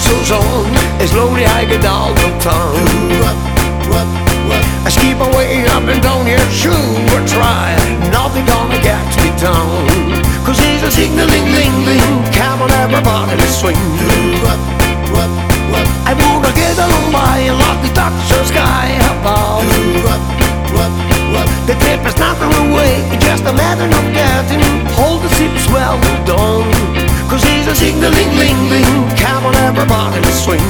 muscles on, as slowly I get down the town. I keep my way up and down here, sure try, nothing gonna get me down. Cause he's a signaling-ling-ling, come on everybody, let's swing. I wanna get along by and let me touch the sky above. The trip is not away, it's just a matter of getting hold the ships well done. Cause he's a signaling-ling-ling, come on everybody, let's swing.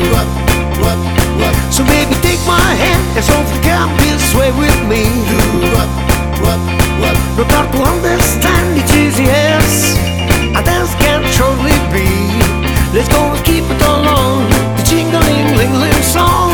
So baby take my hand and so you can be sway with me. No doubt to understand it's easy, yes, and dance can surely be. Let's go and keep it along, the jingling-ling-ling song.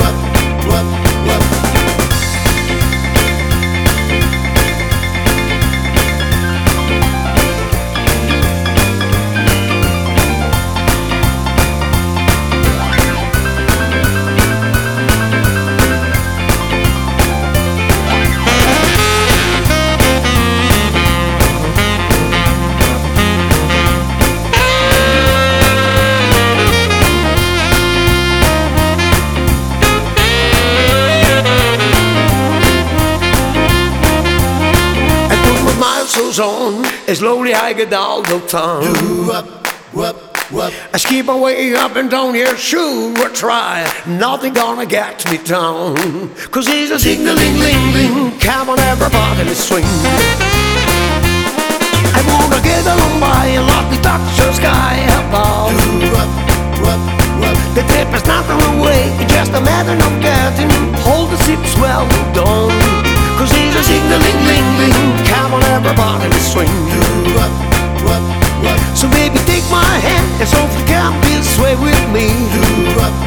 On, as slowly I get out of town. I keep my way up and down here, sure try, nothing gonna get me down. Cause he's a signaling-ling-ling, come on everybody, let's swing. I wanna get along by and let me touch the sky above. The trip is not away, it's just a matter of getting hold the ships well done. Cause he's a signaling-ling-ling, come on everybody, let's swing. So baby take my hand and so you can be sway with me.